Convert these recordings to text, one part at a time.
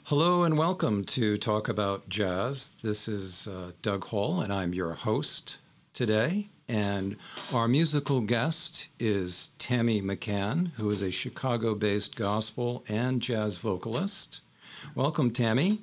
Hello and welcome to Talk About Jazz. This is Doug Hall, and I'm your host today. And our musical guest is Tammy McCann, who is a Chicago-based gospel and jazz vocalist. Welcome, Tammy.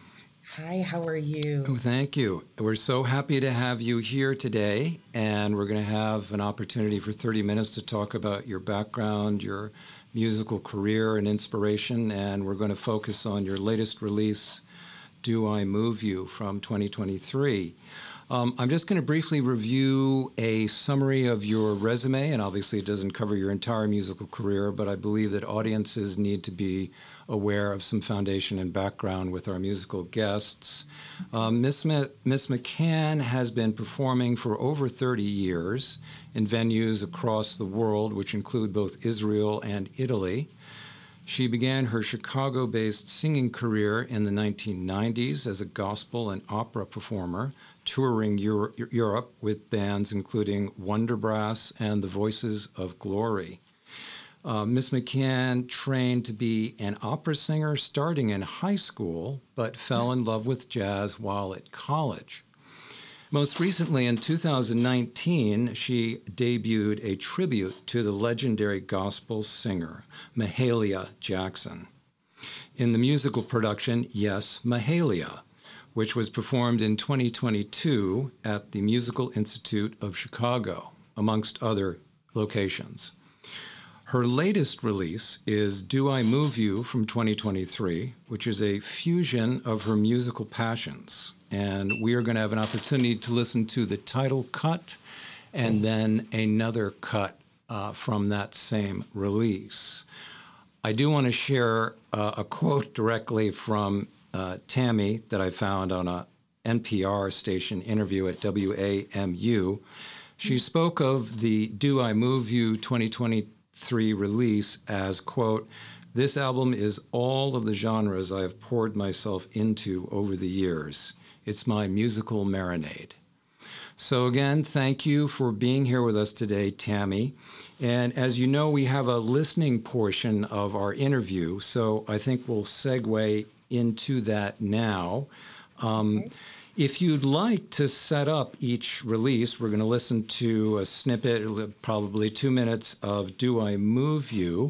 Hi, how are you? Oh, thank you. We're so happy to have you here today, and we're going to have an opportunity for 30 minutes to talk about your background, your musical career and inspiration, and we're going to focus on your latest release, Do I Move You, from 2023. I'm just going to briefly review a summary of your resume, and obviously it doesn't cover your entire musical career, but I believe that audiences need to be aware of some foundation and background with our musical guests. Miss McCann has been performing for over 30 years in venues across the world, which include both Israel and Italy. She began her Chicago-based singing career in the 1990s as a gospel and opera performer, touring Europe with bands including Wonderbrass and the Voices of Glory. Miss McCann trained to be an opera singer starting in high school, but fell in love with jazz while at college. Most recently, in 2019, she debuted a tribute to the legendary gospel singer, Mahalia Jackson, in the musical production Yes, Mahalia, which was performed in 2022 at the Musical Institute of Chicago, amongst other locations. Her latest release is Do I Move You from 2023, which is a fusion of her musical passions. And we are going to have an opportunity to listen to the title cut and then another cut from that same release. I do want to share a quote directly from Tammy that I found on a NPR station interview at WAMU. She spoke of the Do I Move You 2023 release as, quote, "This album is all of the genres I have poured myself into over the years. It's my musical marinade." So again, thank you for being here with us today, Tammy. And as you know, we have a listening portion of our interview, so I think we'll segue into that now. Okay. If you'd like to set up each release, we're going to listen to a snippet, probably 2 minutes, of Do I Move You.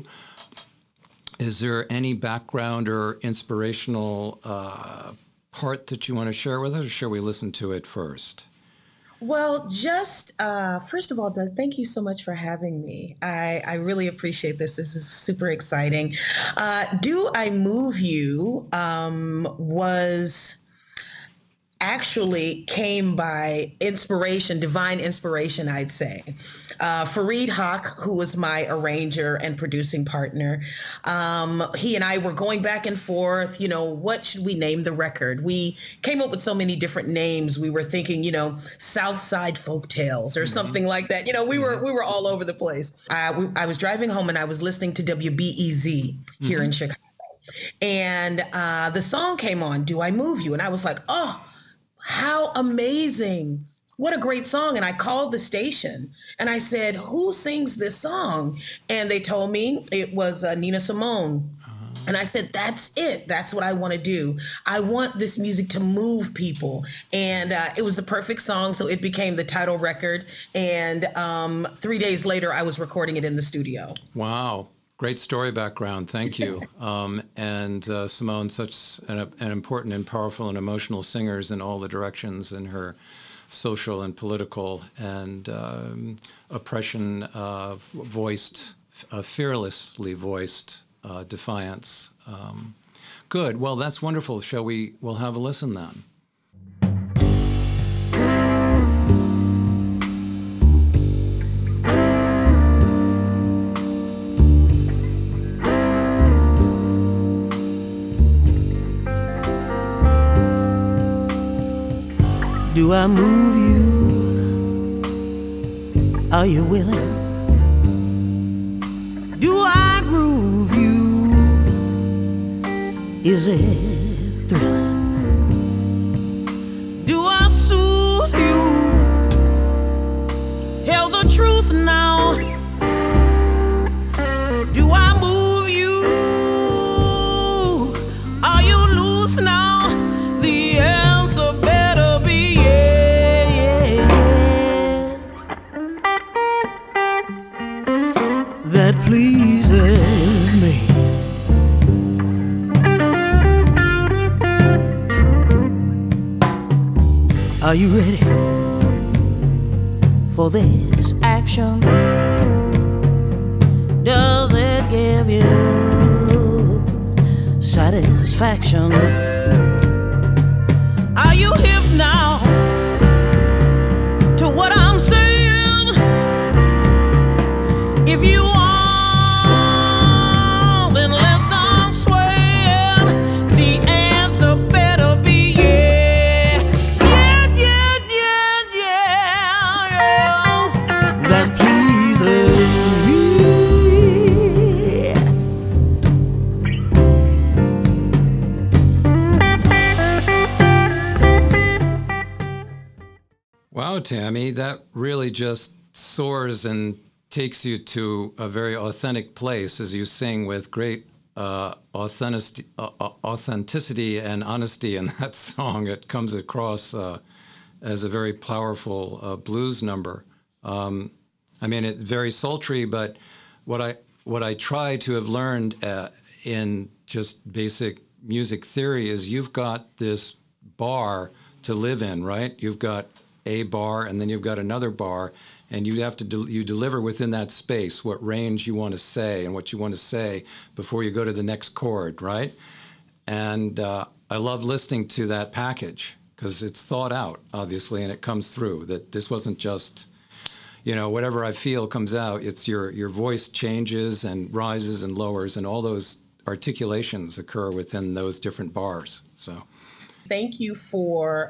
Is there any background or inspirational part that you want to share with us, or shall we listen to it first? Well, just first of all, Doug, thank you so much for having me. I really appreciate this. This is super exciting. Do I Move You was actually came by inspiration, divine inspiration, I'd say. Fareed Haq, who was my arranger and producing partner, he and I were going back and forth, what should we name the record? We came up with so many different names. We were thinking, Southside Folktales or something like that. We were all over the place. I was driving home and I was listening to WBEZ here in Chicago. And the song came on, Do I Move You? And I was like, oh, how amazing. What a great song. And I called the station and I said, who sings this song? And they told me it was Nina Simone. And I said, that's it. That's what I want to do. I want this music to move people. And it was the perfect song. So it became the title record. And 3 days later, I was recording it in the studio. Wow. Great story background. Thank you. And Simone, such an important and powerful and emotional singer in all the directions in her social and political and oppression fearlessly voiced defiance. Good. Well, that's wonderful. We'll have a listen then. Do I move you? Are you willing? Do I groove you? Is it thrilling? Do I soothe you? Tell the truth now. Do I move you? Are you losing? Are you ready for this action? Does it give you satisfaction? Are you hip now to what I'm saying? If you are, then let's start swaying. The answer better be yeah. Yeah, yeah, yeah, yeah, yeah. That pleases me. Wow, Tammy, that really just soars and takes you to a very authentic place as you sing with great authenticity and honesty in that song. It comes across as a very powerful blues number. I mean, it's very sultry, but what I try to have learned in just basic music theory is you've got this bar to live in, right? You've got a bar, and then you've got another bar, and you have to you deliver within that space what range you want to say and what you want to say before you go to the next chord, right? And I love listening to that package because it's thought out, obviously, and it comes through that this wasn't just, whatever I feel comes out. It's your voice changes and rises and lowers, and all those articulations occur within those different bars. So, Thank you for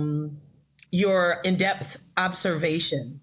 your in-depth observation.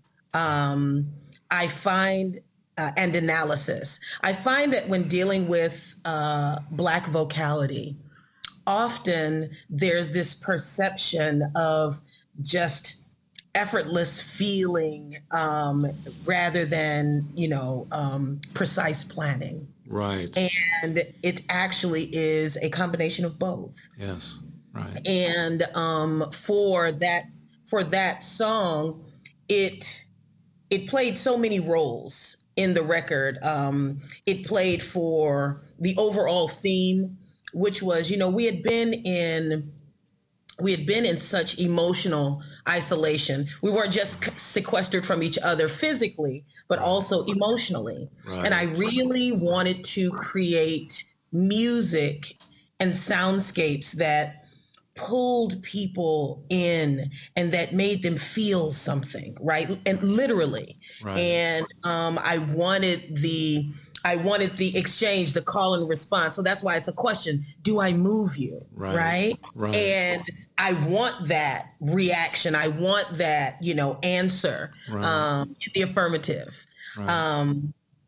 I find and analysis. I find that when dealing with Black vocality, often there's this perception of just effortless feeling rather than, precise planning. right. And it actually is a combination of both. Yes. Right. And for that song, it played so many roles in the record. It played for the overall theme, which was, we had been in such emotional isolation. We weren't just sequestered from each other physically, but also emotionally. Right. And I really wanted to create music and soundscapes that pulled people in and that made them feel something, right? And literally. Right. And I wanted the exchange, the call and response. So that's why it's a question. Do I move you? Right. Right. And I want that reaction. I want that, answer Right. in the affirmative. Right.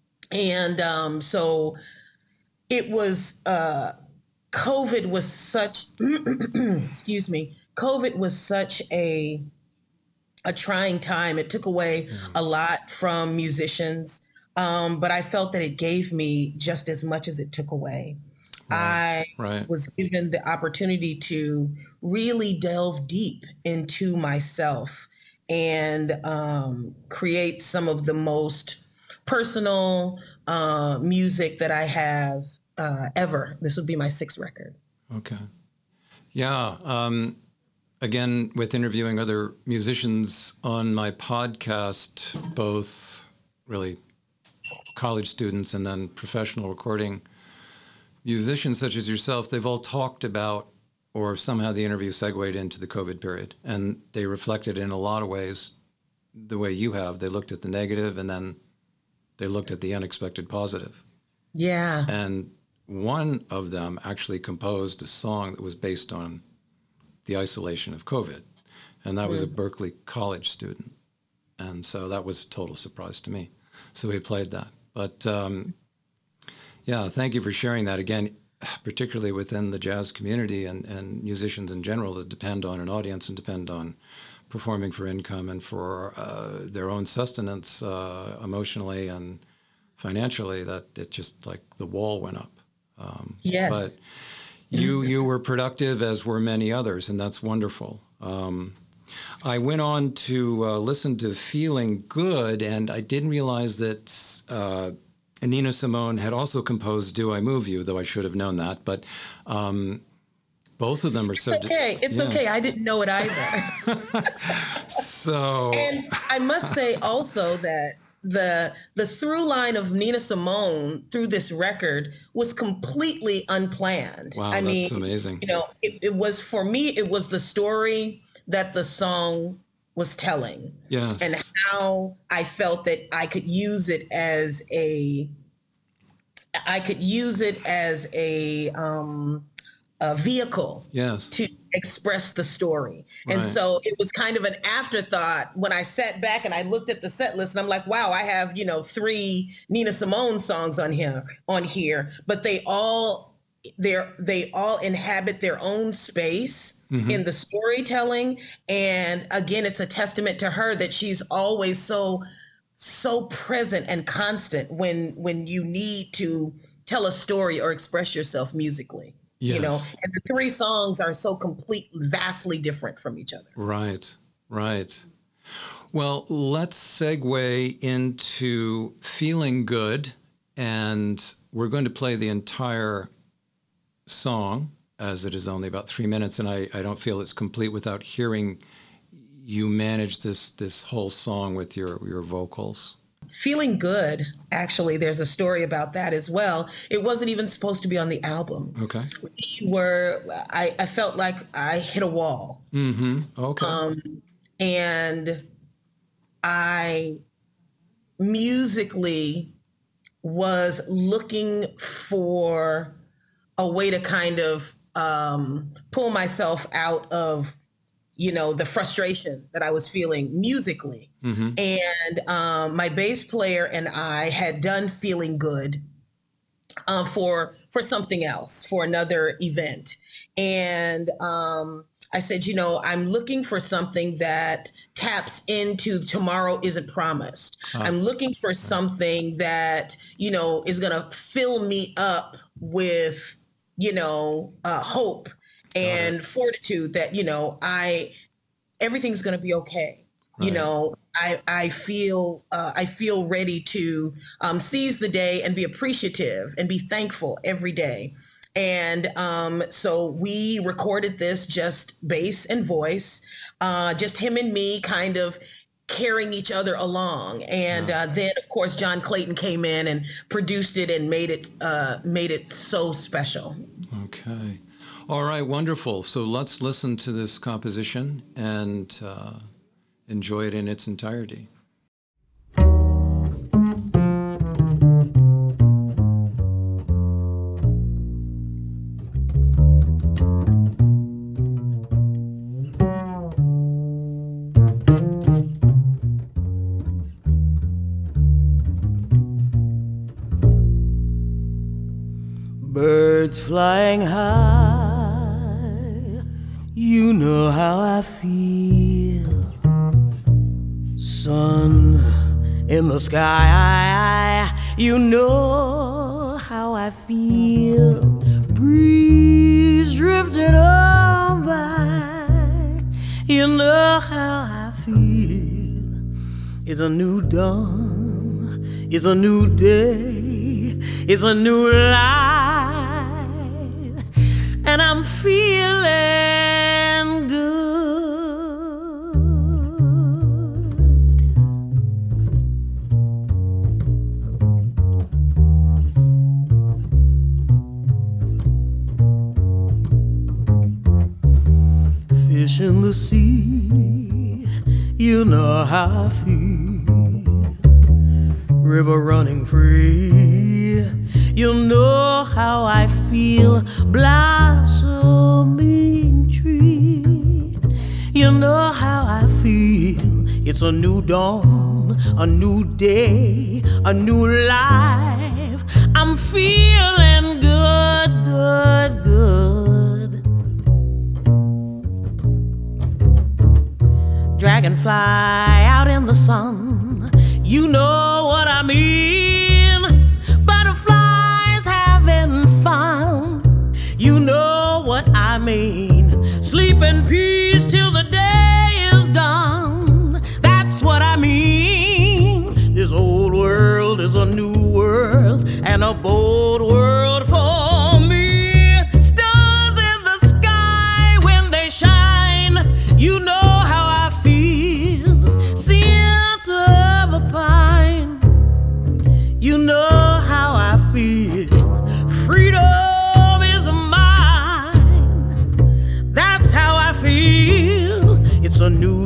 So it was, COVID was such, excuse me, COVID was such a trying time. It took away a lot from musicians, but I felt that it gave me just as much as it took away. Right. I was given the opportunity to really delve deep into myself and create some of the most personal music that I have ever. This would be my 6th record. Okay. Yeah. Again, with interviewing other musicians on my podcast, both really college students and then professional recording musicians such as yourself, they've all talked about, or somehow the interview segued into the COVID period. And they reflected in a lot of ways the way you have. They looked at the negative and then they looked at the unexpected positive. Yeah. And one of them actually composed a song that was based on the isolation of COVID. And that was a Berkeley College student. And so that was a total surprise to me. So we played that. But yeah, thank you for sharing that. Again, particularly within the jazz community and musicians in general that depend on an audience and depend on performing for income and for their own sustenance emotionally and financially, that it just like the wall went up. Yes. But you were productive, as were many others, and that's wonderful. I went on to listen to Feeling Good, and I didn't realize that Nina Simone had also composed Do I Move You, though I should have known that. But Both of them are so. Okay, it's yeah. okay. I didn't know it either. So. And I must say also that the through line of Nina Simone through this record was completely unplanned. Wow, I mean, that's amazing. You know, it was, for me, it was the story that the song was telling. Yes. And how I felt that I could use it as a vehicle, Yes. to express the story. And Right. so it was kind of an afterthought when I sat back and I looked at the set list, and I'm like, wow, I have, 3 Nina Simone songs on here, but they all inhabit their own space in the storytelling. And again, it's a testament to her that she's always so present and constant when you need to tell a story or express yourself musically. Yes. And the 3 songs are so vastly different from each other. Right, right. Well, let's segue into Feeling Good, and we're going to play the entire song, as it is only about 3 minutes, and I don't feel it's complete without hearing you manage this whole song with your vocals. Feeling Good, actually, there's a story about that as well. It wasn't even supposed to be on the album. Okay. I felt like I hit a wall. Mm-hmm. Okay. And I musically was looking for a way to kind of pull myself out of the frustration that I was feeling musically. Mm-hmm. And my bass player and I had done Feeling Good for something else, for another event. And I said, I'm looking for something that taps into Tomorrow Isn't Promised. I'm looking for something that, is going to fill me up with, hope and fortitude that, everything's going to be okay. Right. I feel ready to seize the day and be appreciative and be thankful every day. And so we recorded this, just bass and voice, just him and me kind of carrying each other along. And then, of course, John Clayton came in and produced it and made it so special. Okay. All right, wonderful. So let's listen to this composition and enjoy it in its entirety. Birds flying high, you know how I feel. Sun in the sky, you know how I feel. Breeze drifting on by, you know how I feel. It's a new dawn, it's a new day, it's a new life. And I'm feeling good. Fish in the sea, you know how I feel. River running free, you know how I feel. Blossoming tree, you know how I feel. It's a new dawn, a new day, a new life. I'm feeling good, good, good. Dragonfly out in the sun, you know what I mean. Butterflies having fun, you know what I mean. Sleep in peace till the day is done, that's what I mean. This old world is a new world and a bold world for me. Stars in the sky,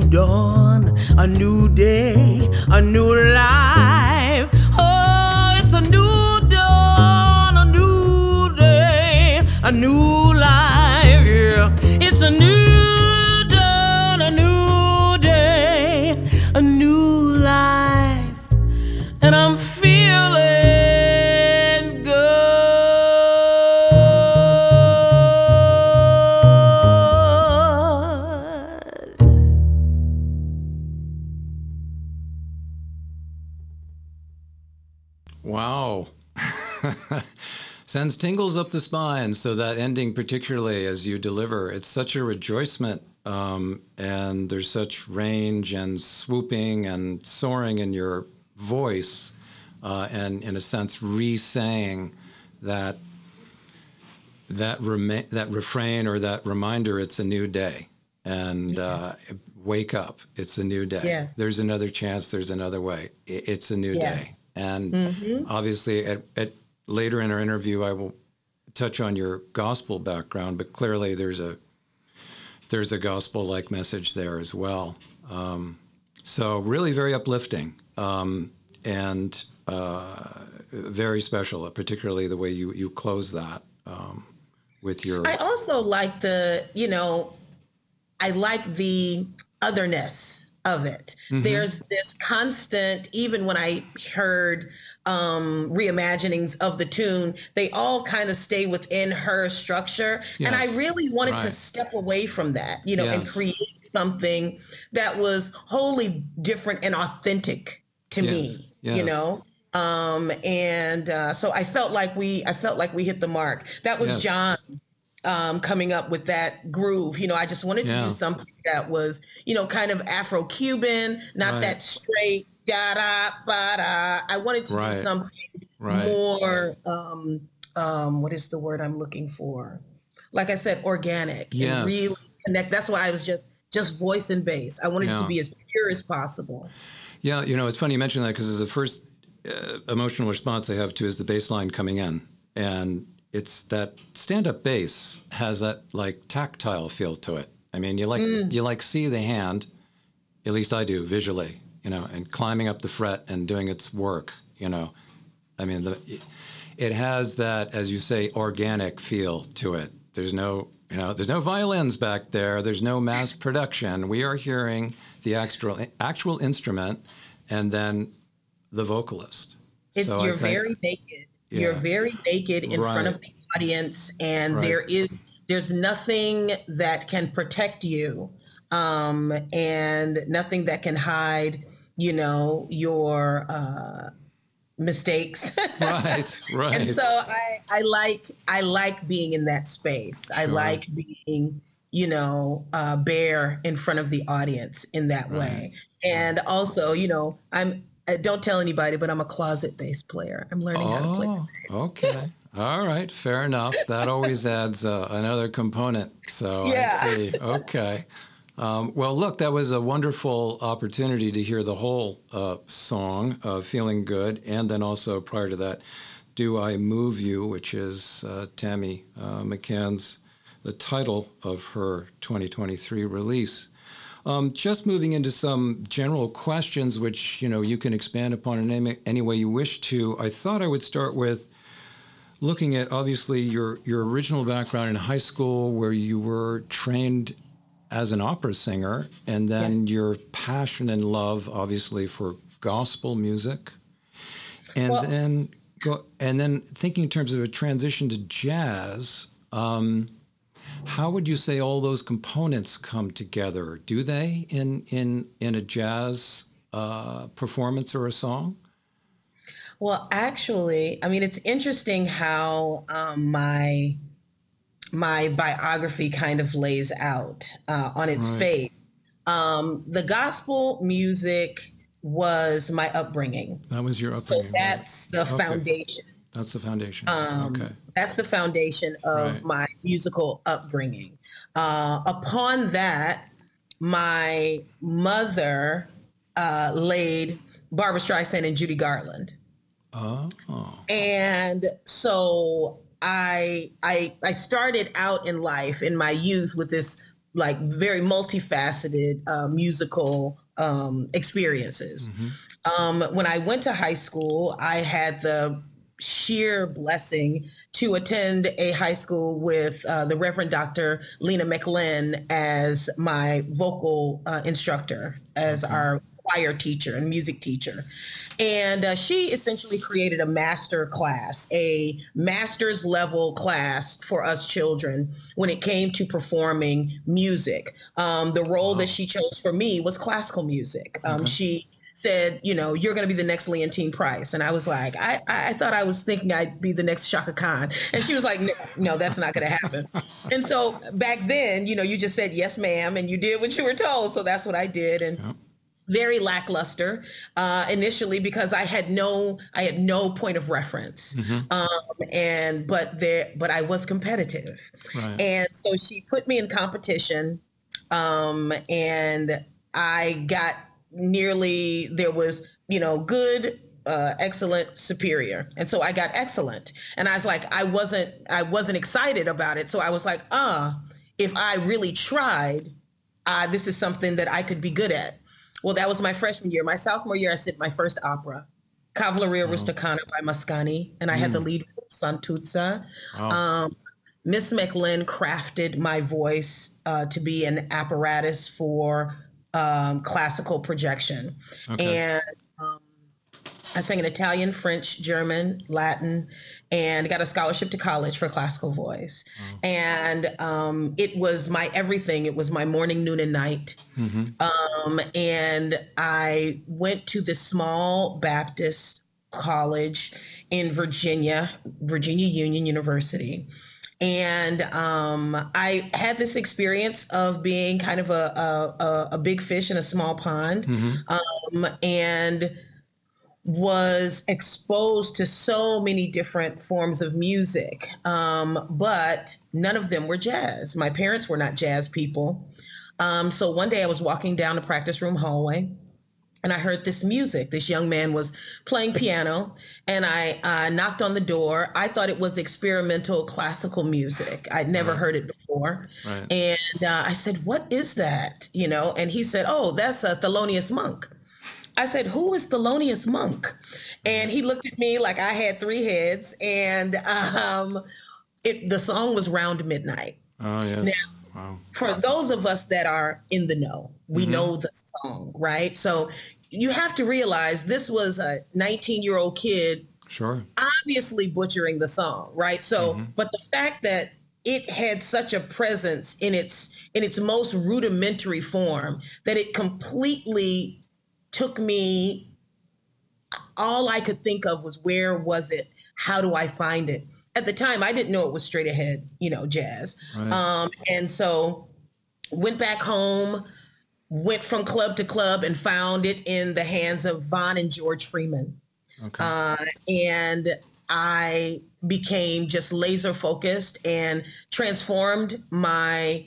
dawn, a new day, a new life. Oh, it's a new dawn, a new day, a new life. Yeah, it's a new dawn, a new day, a new life, and I'm feeling good. Wow. Sends tingles up the spine. So that ending, particularly as you deliver, it's such a rejoicement, and there's such range and swooping and soaring in your voice, and in a sense, re-saying that refrain or that reminder. It's a new day, and wake up. It's a new day. Yes. There's another chance. There's another way. It's a new Yes. day. And obviously, at later in our interview, I will touch on your gospel background, but clearly there's a gospel-like message there as well. So really very uplifting, and very special, particularly the way you close that with your. I also like I like the otherness of it. There's this constant, even when I heard reimaginings of the tune, they all kind of stay within her structure. And I Yes. really wanted to Right. step away from that, and Yes. create something that was wholly different and authentic to Yes. me, Yes. So I felt like we hit the mark. That was Yes. John coming up with that groove. I just wanted to Yeah. do something that was, kind of Afro-Cuban, not Right. that straight da da ba da. I wanted to Right. do something Right. more. What is the word I'm looking for? Like I said, organic Yes. and really connect. That's why I was just voice and bass. I wanted it Yeah. to be as pure as possible. Yeah, it's funny you mention that because the first emotional response I have to is the bass line coming in, and it's that stand-up bass has that like tactile feel to it. I mean, you see the hand, at least I do visually, and climbing up the fret and doing its work. I mean, it has that, as you say, organic feel to it. There's no violins back there. There's no mass production. We are hearing the actual instrument, and then the vocalist. It's So I you're think- very naked. Yeah. You're very naked in front Right. of the audience, and Right. there's nothing that can protect you, and nothing that can hide, your mistakes. Right, right. And so I like being in that space. I Sure. like being, bare in front of the audience in that way. And also, don't tell anybody, but I'm a closet bass player. I'm learning how to play. Oh, okay. All right, fair enough. That always adds another component. So Yeah. I see. Okay. Well, look, that was a wonderful opportunity to hear the whole song, Feeling Good, and then also prior to that, Do I Move You, which is Tammy McCann's, the title of her 2023 release. Just moving into some general questions, which, you can expand upon in any way you wish to. I thought I would start with looking at, obviously, your original background in high school where you were trained as an opera singer, and then Yes. your passion and love, obviously, for gospel music. And Well- then thinking in terms of a transition to jazz, how would you say all those components come together? Do they in a jazz performance or a song? Well, actually, I mean, it's interesting how my biography kind of lays out on its Right. face. The gospel music was my upbringing. That was your So upbringing. right? that's the Okay. foundation. That's the foundation. Okay. That's the foundation of Right. my musical upbringing. Upon that, my mother laid Barbra Streisand and Judy Garland. Oh. And so I started out in life in my youth with this like very multifaceted musical experiences. When I went to high school, I had the sheer blessing to attend a high school with the Reverend Dr. Lena McLin as my vocal instructor, as our choir teacher and music teacher. And she essentially created a master class, a master's level class for us children when it came to performing music. The role that she chose for me was classical music. She said, you know, you're going to be the next Leontine Price. And I was like, I thought I was thinking I'd be the next Shaka Khan. And she was like, no, that's not going to happen. And so back then, you know, you just said, yes, ma'am. And you did what you were told. So that's what I did. And very lackluster initially because I had no point of reference. But I was competitive. Right. And so she put me in competition and I got there was, you know, good, excellent, superior. And so I got excellent. And I was like, I wasn't excited about it. So I was like, if I really tried, this is something that I could be good at. Well, that was my freshman year. My sophomore year, I did my first opera, Cavalleria Rusticana by Mascagni. And I had the lead role, Santuzza. Miss McLin crafted my voice to be an apparatus for classical projection. And I sang in Italian, French, German, Latin, and got a scholarship to college for classical voice. And it was my everything. It was my morning, noon, and night. And I went to this small Baptist college in Virginia Union University. And I had this experience of being kind of a big fish in a small pond, and was exposed to so many different forms of music, but none of them were jazz. My parents were not jazz people. So one day I was walking down the practice room hallway, and I heard this music. This young man was playing piano, and I knocked on the door. I thought it was experimental classical music. I'd never heard it before. And I said, what is that? You know, and he said, oh, that's a Thelonious Monk. I said, who is Thelonious Monk? And he looked at me like I had three heads, and the song was Round Midnight. Oh, yes. Now, for those of us that are in the know, we know the song, right? So you have to realize this was a 19-year-old kid, obviously butchering the song, right? So, but the fact that it had such a presence in its most rudimentary form that it completely took me, all I could think of was, where was it? How do I find it? At the time, I didn't know it was straight ahead, you know, jazz. And so went back home, went from club to club, and found it in the hands of Von and George Freeman. And I became just laser focused and transformed my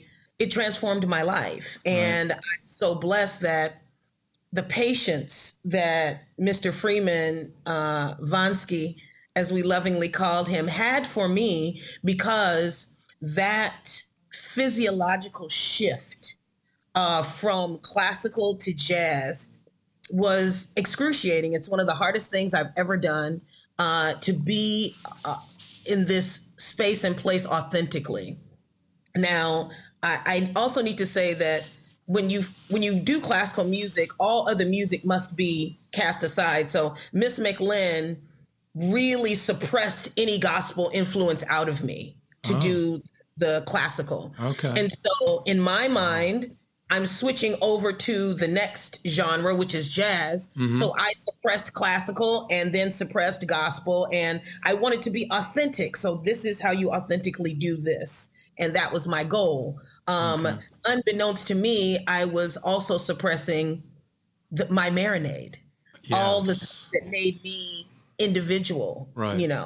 life. And I'm so blessed that the patience that Mr. Freeman, Vansky, as we lovingly called him, had for me, because that physiological shift from classical to jazz was excruciating. It's one of the hardest things I've ever done, to be in this space and place authentically. Now, I also need to say that when you do classical music, all other music must be cast aside. So Miss McLin really suppressed any gospel influence out of me to do the classical. And so in my mind, I'm switching over to the next genre, which is jazz. So I suppressed classical and then suppressed gospel, and I wanted to be authentic. So this is how you authentically do this. And that was my goal. Unbeknownst to me, I was also suppressing my marinade, all the things that made me individual, you know.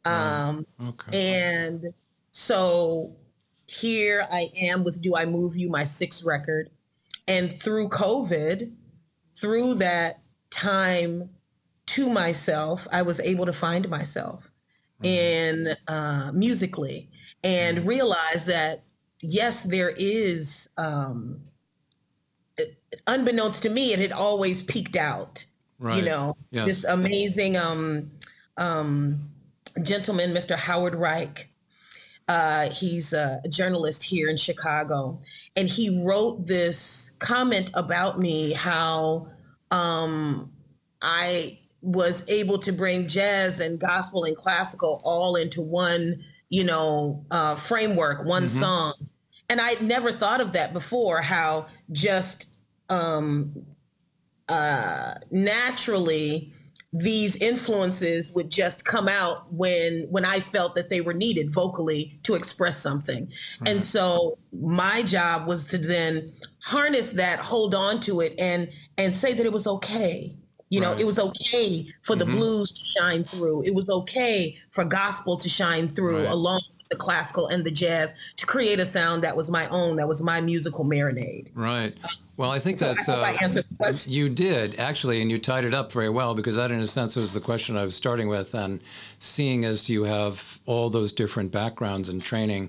And so here I am with Do I Move You, my 6th record. And through COVID, through that time to myself, I was able to find myself in musically, and realize that yes, there is, unbeknownst to me, it had always peaked out, Right. this Yes. amazing um, gentleman, Mr. Howard Reich. He's a journalist here in Chicago, and he wrote this comment about me how I was able to bring jazz and gospel and classical all into one, framework, one Mm-hmm. song. And I'd never thought of that before, how just naturally these influences would just come out when I felt that they were needed vocally to express something. Right. And so my job was to then harness that, hold on to it, and say that it was okay. Right. It was okay for the blues to shine through. It was okay for gospel to shine through, Right. along with the classical and the jazz, to create a sound that was my own, that was my musical marinade. Right. Well, I think So that's. I hope I answered the question. You did, actually, and you tied it up very well, because that, in a sense, was the question I was starting with. And seeing as you have all those different backgrounds and training,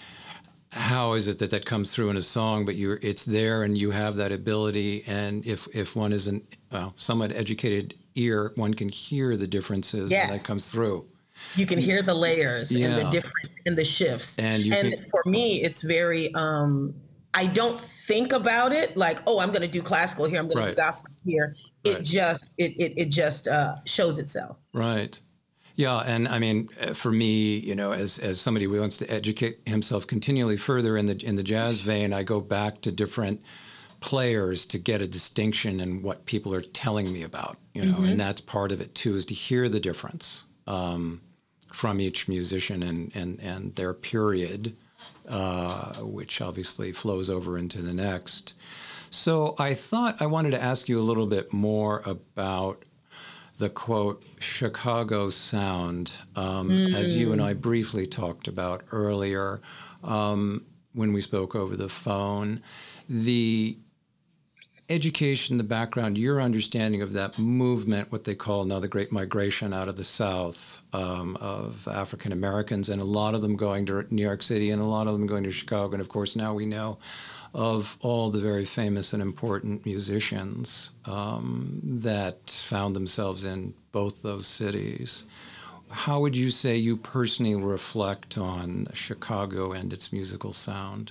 how is it that that comes through in a song, but it's there and you have that ability, and if one is somewhat educated ear, one can hear the differences, Yes. and that comes through. You can hear the layers and Yeah. the different and the shifts. And For me, it's very. I don't think about it like, oh, I'm going to do classical here, I'm going to Right. do gospel here. Right. It just shows itself. Right. Yeah, and I mean, for me, as somebody who wants to educate himself continually further in the jazz vein, I go back to different players to get a distinction in what people are telling me about, and that's part of it too, is to hear the difference from each musician and their period, which obviously flows over into the next. So I thought I wanted to ask you a little bit more about the, quote, Chicago sound, as you and I briefly talked about earlier when we spoke over the phone. The education, the background, your understanding of that movement, what they call now the Great Migration out of the South of African Americans, and a lot of them going to New York City and a lot of them going to Chicago. And of course, now we know of all the very famous and important musicians that found themselves in both those cities. How would you say you personally reflect on Chicago and its musical sound?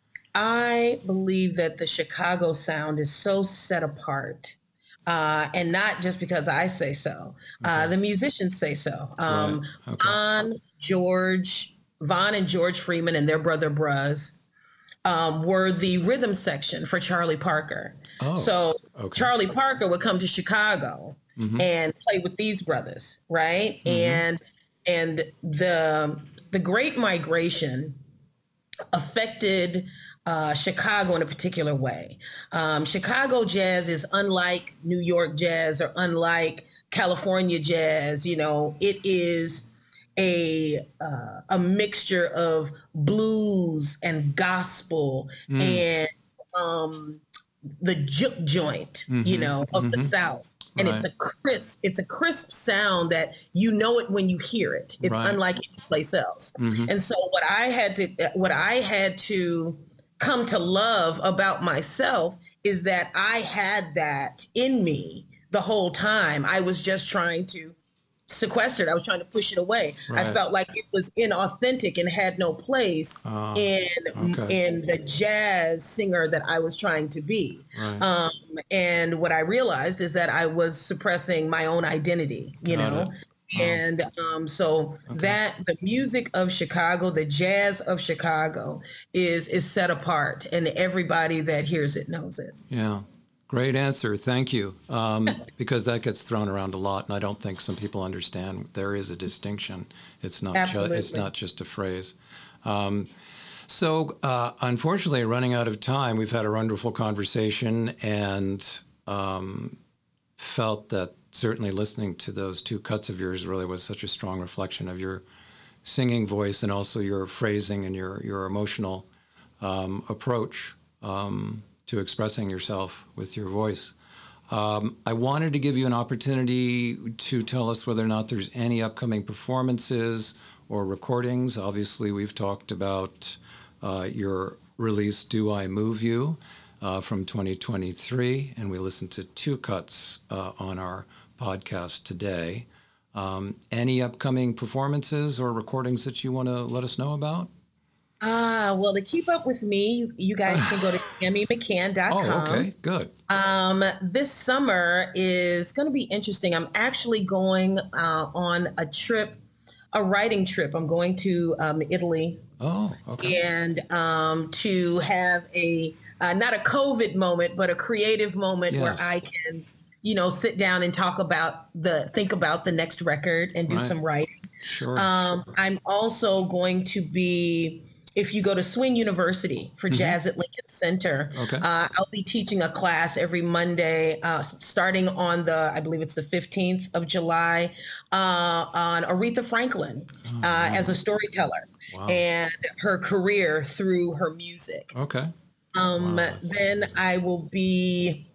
I believe that the Chicago sound is so set apart, and not just because I say so. The musicians say so. Right. Okay. Vaughn and George Freeman and their brother Bruz were the rhythm section for Charlie Parker. Oh, So okay. Charlie Parker would come to Chicago and play with these brothers, right? And the Great Migration affected Chicago in a particular way. Chicago jazz is unlike New York jazz or unlike California jazz. It is a mixture of blues and gospel and the juke joint, of the South. And Right. it's a crisp sound that it when you hear it. It's Right. unlike any place else. And so what I had to come to love about myself is that I had that in me the whole time. I was just trying to sequester it. I was trying to push it away. Right. I felt like it was inauthentic and had no place okay. in the jazz singer that I was trying to be. Right. And what I realized is that I was suppressing my own identity, Got it. And that the music of Chicago, the jazz of Chicago is set apart, and everybody that hears it knows it. Yeah. Great answer. Thank you. Because that gets thrown around a lot, and I don't think some people understand there is a distinction. It's not just a phrase. Unfortunately, running out of time, we've had a wonderful conversation, and felt that certainly listening to those two cuts of yours really was such a strong reflection of your singing voice and also your phrasing and your emotional approach to expressing yourself with your voice. I wanted to give you an opportunity to tell us whether or not there's any upcoming performances or recordings. Obviously, we've talked about your release, Do I Move You, from 2023, and we listened to two cuts on our podcast today. Any upcoming performances or recordings that you want to let us know about? Well, to keep up with me, you guys can go to tammymccann.com. Oh, okay, good. This summer is going to be interesting. I'm actually going on a writing trip. I'm going to Italy. Oh, okay. And to have not a COVID moment, but a creative moment where I can, sit down and think about the next record and do some writing. Sure. I'm also going to be, if you go to Swing University for Jazz at Lincoln Center, I'll be teaching a class every Monday, starting on I believe it's the 15th of July, on Aretha Franklin as a storyteller and her career through her music. Okay. Then I will be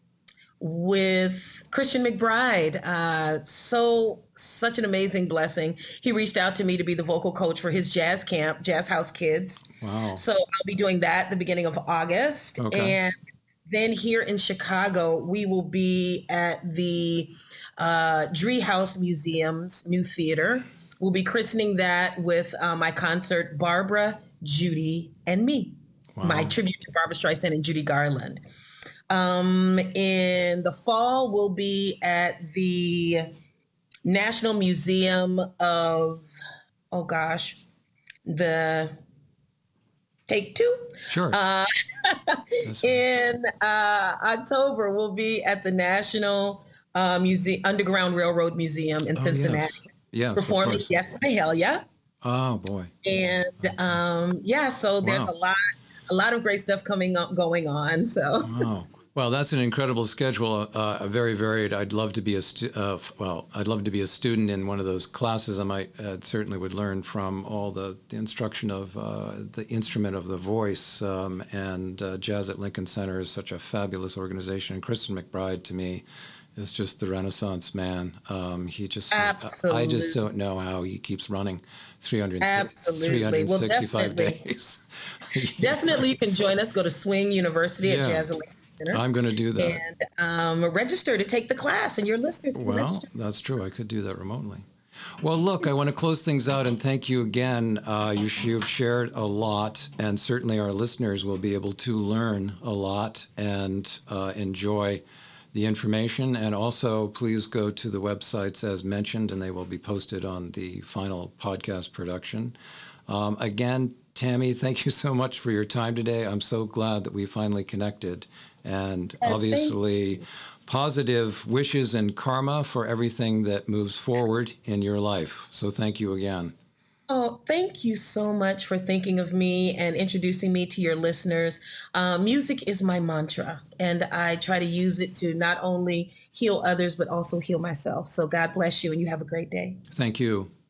with Christian McBride. Such an amazing blessing. He reached out to me to be the vocal coach for his jazz camp, Jazz House Kids. Wow. So I'll be doing that the beginning of August. Okay. And then here in Chicago, we will be at the Driehaus Museum's new theater. We'll be christening that with my concert, Barbara, Judy, and Me. Wow. My tribute to Barbra Streisand and Judy Garland. In the fall, we'll be at the National Museum of, the Take Two. Sure. In October, we'll be at the National Underground Railroad Museum in Cincinnati. Yes, performing Yes, Mahalia. Oh boy. And so there's a lot of great stuff going on. So. Wow. Well, that's an incredible schedule. Very varied. I'd love to be a student in one of those classes. I might certainly would learn from all the instruction of the instrument of the voice. And Jazz at Lincoln Center is such a fabulous organization. And Christian McBride, to me, is just the Renaissance man. He just, I just don't know how he keeps running 365 days. Definitely, you can join us. Go to Swing University at Jazz at Lincoln Center. I'm going to do that. And register to take the class, and your listeners can register. Well, that's true. I could do that remotely. Well, look, I want to close things out and thank you again. You've shared a lot, and certainly our listeners will be able to learn a lot and enjoy the information. And also, please go to the websites as mentioned, and they will be posted on the final podcast production. Again, Tammy, thank you so much for your time today. I'm so glad that we finally connected. And obviously, positive wishes and karma for everything that moves forward in your life. So thank you again. Oh, thank you so much for thinking of me and introducing me to your listeners. Music is my mantra, and I try to use it to not only heal others, but also heal myself. So God bless you, and you have a great day. Thank you.